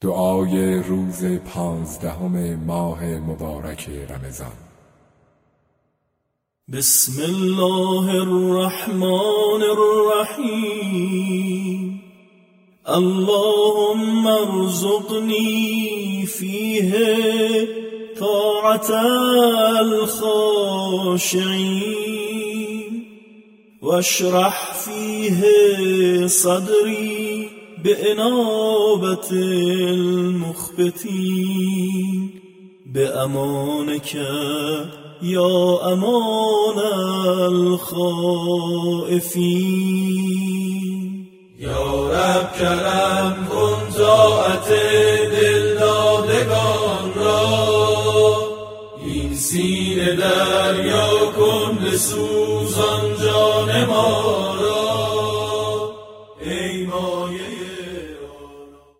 دعای روز 15 ماه مبارک رمضان. بسم الله الرحمن الرحیم. اللهم ارزقني فيه طاعة الخاشعين واشرح فيه صدري بإنابة المخبتين بأمانك يا أمان الخائفين. یا رب کرم کن طاعت دلدادگان را، این سینه دریا کن بسوزان جان ما